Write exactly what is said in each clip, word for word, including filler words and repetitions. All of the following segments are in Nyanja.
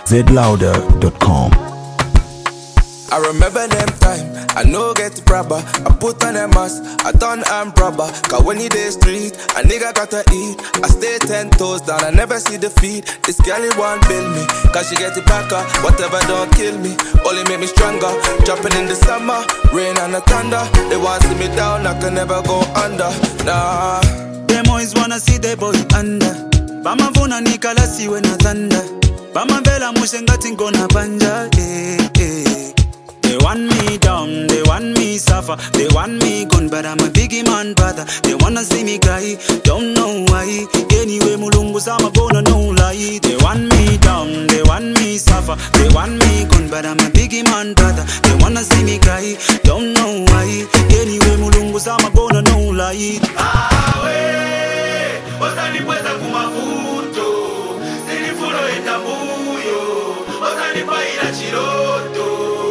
z louder dot com. I remember them time, I know get the proper. I put on a mask, I done I'm proper. Cause when you day street, a nigga gotta eat. I stay ten toes down, I never see defeat. This girl won't build me, cause she get it back up. Whatever don't kill me, only make me stronger. Jumping in the summer, rain and the thunder. They want to see me down, I can never go under. Nah. Them always wanna see the boy under. Bama vuna nikala siwe na thunder. Bama vela mushengati ngona panja. Eh, eh. They want me down, they want me suffer. They want me gone, but I'm a biggie man brother. They wanna see me cry, don't know why. Anyway, mulungu sama bona no lie. They want me down, they want me suffer. They want me gone, but I'm a biggie man brother. They wanna see me cry, don't know why. Anyway, mulungu sama bona no lie. Awe, osani pweza kumafuto. Sinifuno etamuyo, osani pa ila chiroto.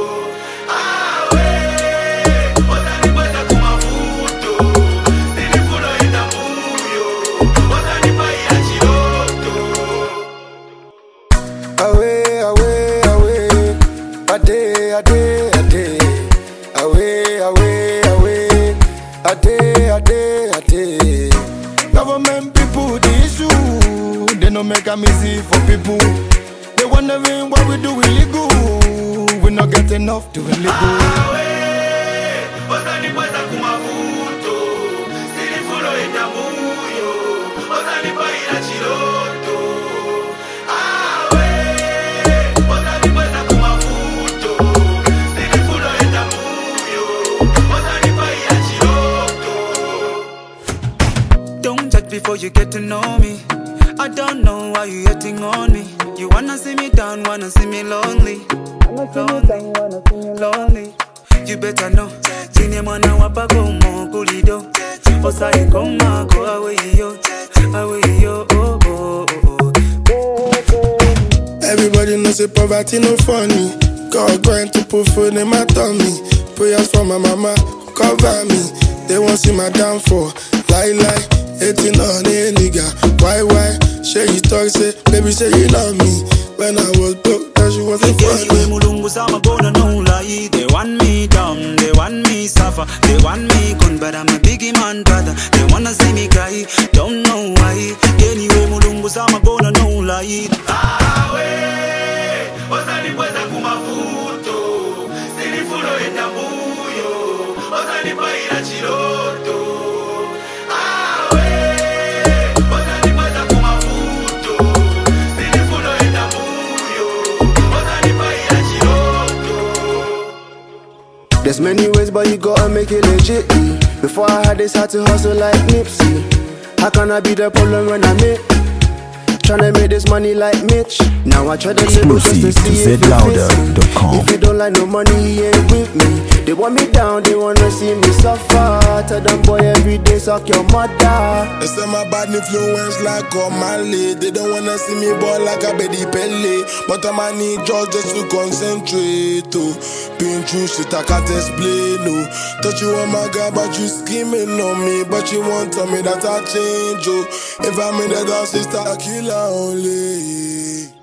Government people, the issue, they no make am easy for people. They wondering what we do illegal. We not get enough to illegal. Before you get to know me, I don't know why you hating on me. You wanna see me down, wanna see me lonely, lonely, lonely. You better know. Chine mwana wapako mo kulido. Osaye koma go away yo, away yo. Oh oh oh oh. Everybody knows that poverty no funny. God going to put food in my tummy. Prayers for my mama cover me. They won't see my downfall. Lie lie. Hating on a nigga, why, why? Say you talk, say, baby, say you love me. When I was broke, that she wasn't funny. Mulungu sama bona no lie. They want me down, they want me suffer. They want me gone, but I'm a biggie man brother. They wanna see me cry, don't know why. Anyway, mulungu sama bona no lie. Awe, osani pweza kumafuto. Sinifuno etamuyo, osani pa ila chiroto. There's many ways, but you gotta make it legit. Before I had this, had to hustle like Nipsey. How can I be the problem when I'm it? Tryna make this money like Mitch. Now I try to live just to see if you Exclusive If you don't like no money, he ain't with me. They want me down, they wanna see me suffer. Tell them boy every day suck your mother. They say my bad influence like Omale. They don't wanna see me ball like a Betty Pele. But I'm a need just, just to concentrate. Oh. Been through shit I can't explain. Oh. Thought you were my guy but you scheming on me. But you won't tell me that I change. Oh. If I'm in the dance, sister, I kill her only.